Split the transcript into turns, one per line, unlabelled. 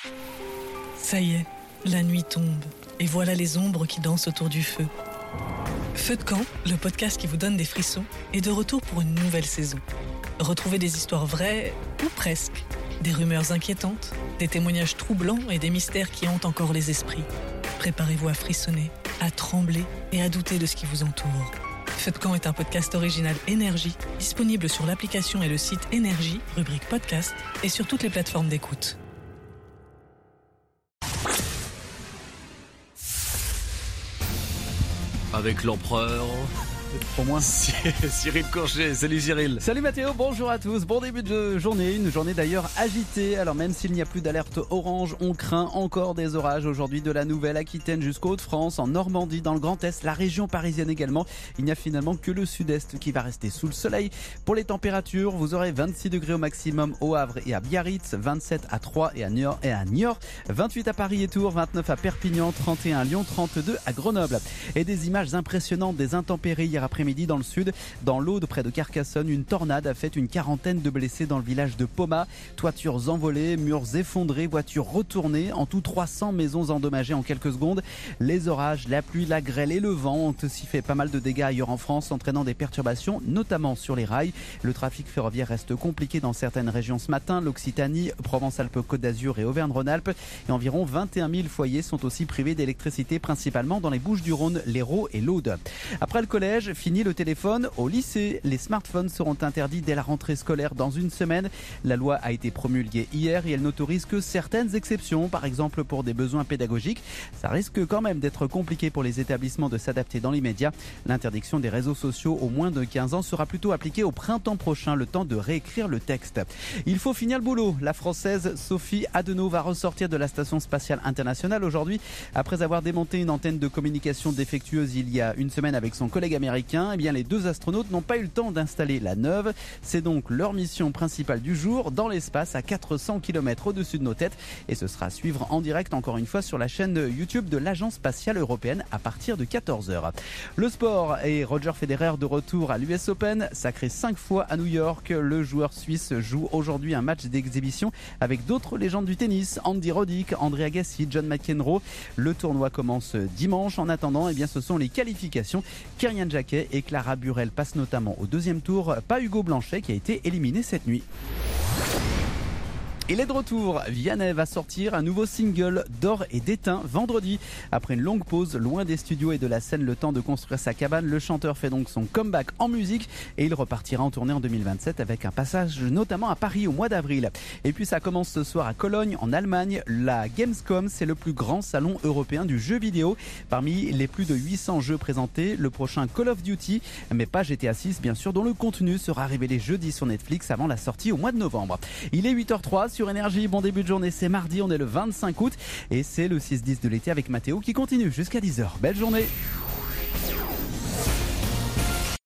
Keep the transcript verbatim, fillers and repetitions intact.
Ça y est, la nuit tombe, et voilà les ombres qui dansent autour du feu. Feu de camp, le podcast qui vous donne des frissons, est de retour pour une nouvelle saison. Retrouvez des histoires vraies, ou presque, des rumeurs inquiétantes, des témoignages troublants et des mystères qui hantent encore les esprits. Préparez-vous à frissonner, à trembler et à douter de ce qui vous entoure. Feu de camp est un podcast original Énergie, disponible sur l'application et le site Énergie, rubrique podcast, et sur toutes les plateformes d'écoute.
Avec l'empereur, pour moi, Cyril Corchet. Salut Cyril.
Salut Mathéo, bonjour à tous. Bon début de journée, une journée d'ailleurs agitée. Alors même s'il n'y a plus d'alerte orange, on craint encore des orages aujourd'hui de la Nouvelle-Aquitaine jusqu'aux Hauts-de-France, en Normandie, dans le Grand Est, la région parisienne également. Il n'y a finalement que le sud-est qui va rester sous le soleil. Pour les températures, vous aurez vingt-six degrés au maximum au Havre et à Biarritz, vingt-sept à Troyes et à Niort, et à Niort, vingt-huit à Paris et Tours, vingt-neuf à Perpignan, trente et un à Lyon, trente-deux à Grenoble. Et des images impressionnantes des intempéries hier après-midi dans le sud. Dans l'Aude, près de Carcassonne, une tornade a fait une quarantaine de blessés dans le village de Poma. Toitures envolées, murs effondrés, voitures retournées. En tout, trois cents maisons endommagées en quelques secondes. Les orages, la pluie, la grêle et le vent ont aussi fait pas mal de dégâts ailleurs en France, entraînant des perturbations, notamment sur les rails. Le trafic ferroviaire reste compliqué dans certaines régions ce matin. L'Occitanie, Provence-Alpes-Côte d'Azur et Auvergne-Rhône-Alpes. Et environ vingt et un mille foyers sont aussi privés d'électricité, principalement dans les Bouches-du-Rhône, l'Hérault et l'Aude. Après le collège, fini le téléphone. Au lycée, les smartphones seront interdits dès la rentrée scolaire dans une semaine. La loi a été promulguée hier et elle n'autorise que certaines exceptions, par exemple pour des besoins pédagogiques. Ça risque quand même d'être compliqué pour les établissements de s'adapter dans l'immédiat. L'interdiction des réseaux sociaux aux moins de quinze ans sera plutôt appliquée au printemps prochain, le temps de réécrire le texte. Il faut finir le boulot. La Française Sophie Adenau va ressortir de la Station Spatiale Internationale aujourd'hui. Après avoir démonté une antenne de communication défectueuse il y a une semaine avec son collègue américain, eh bien les deux astronautes n'ont pas eu le temps d'installer la neuve. C'est donc leur mission principale du jour dans l'espace à quatre cents kilomètres au-dessus de nos têtes. Et ce sera à suivre en direct encore une fois sur la chaîne YouTube de l'Agence Spatiale Européenne à partir de quatorze heures. Le sport et Roger Federer de retour à l'U S Open. Sacré cinq fois à New York, le joueur suisse joue aujourd'hui un match d'exhibition avec d'autres légendes du tennis. Andy Roddick, André Agassi, John McEnroe. Le tournoi commence dimanche. En attendant, eh bien, ce sont les qualifications. Kerian Jacquet et Clara Burel passent notamment au deuxième tour. Pas Hugo Blanchet qui a été éliminé cette nuit. Il est de retour. Vianney va sortir un nouveau single d'or et d'étain vendredi. Après une longue pause, loin des studios et de la scène, le temps de construire sa cabane, le chanteur fait donc son comeback en musique et il repartira en tournée en deux mille vingt-sept avec un passage notamment à Paris au mois d'avril. Et puis ça commence ce soir à Cologne, en Allemagne. La Gamescom, c'est le plus grand salon européen du jeu vidéo. Parmi les plus de huit cents jeux présentés, le prochain Call of Duty, mais pas G T A six bien sûr, dont le contenu sera révélé jeudi sur Netflix avant la sortie au mois de novembre. Il est huit heures trois sur Énergie, bon début de journée, c'est mardi, on est le vingt-cinq août et c'est le six dix de l'été avec Mathéo qui continue jusqu'à dix heures. Belle journée.